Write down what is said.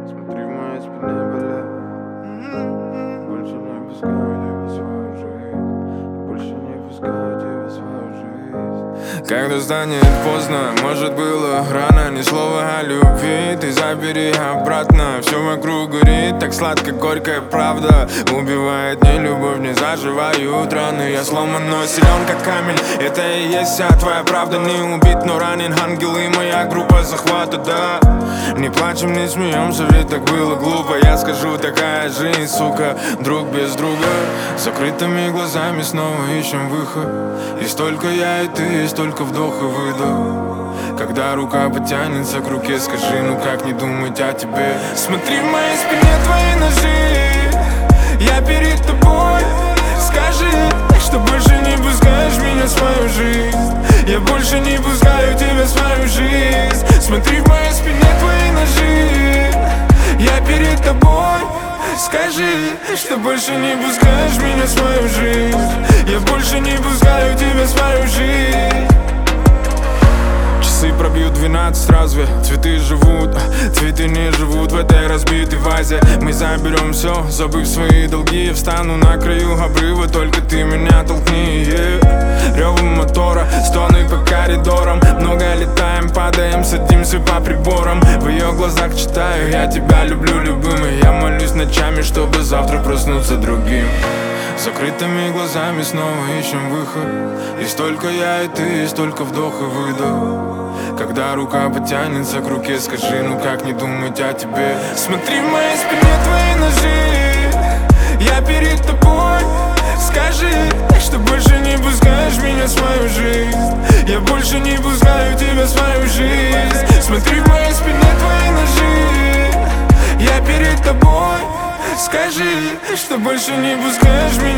Смотри в моей спине, бля. Больше не пускаю тебя в свою жизнь. Больше не пускаю тебя в свою жизнь. Когда станет поздно, может было рано. Ни слова о любви, ты забери обратно. Все вокруг горит, так сладко, горькая правда. Убивает не любовь, не заживают раны. Я сломан, но силен как камень. Это и есть вся твоя правда. Не убит, но ранен ангел и моя группа захвата, да. Не плачем, не смеемся, ведь так было глупо. Я скажу, такая жизнь, сука, друг без друга. Закрытыми глазами снова ищем выход. Есть только я и ты, есть только вдох и выдох. Когда рука потянется к руке, скажи, ну как не думать о тебе. Смотри в моей спине твои ножи. Я перед тобой. Скажи, что больше не пускаешь меня в свою жизнь. Я больше не пускаю тебя в свою жизнь. Смотри в моей спине твои ножи. Я перед тобой. Скажи, что больше не пускаешь меня в свою жизнь. Я больше не пускаю тебя в свою жизнь. Часы пробьют 12, разве цветы живут? Цветы не живут в этой разбитой вазе. Мы заберем все, забыв свои долги. Я встану на краю обрыва, только ты меня толкни, Ревом мотора, стоны по коридорам. Много летаем, падаем, садимся по приборам. В ее глазах читаю, я тебя люблю любимый. Я молюсь ночами, чтобы завтра проснуться другим. Закрытыми глазами снова ищем выход. Есть только я и ты, есть только вдох и выдох. Когда рука потянется к руке, скажи, ну как не думать о тебе. Смотри в моей спине твои ножи. Я перед тобой. Скажи, что больше не пускаешь меня в свою жизнь. Я больше не пускаю тебя в свою жизнь. Смотри в моей спине твои ножи. Я перед тобой. Скажи, что больше не пускаешь меня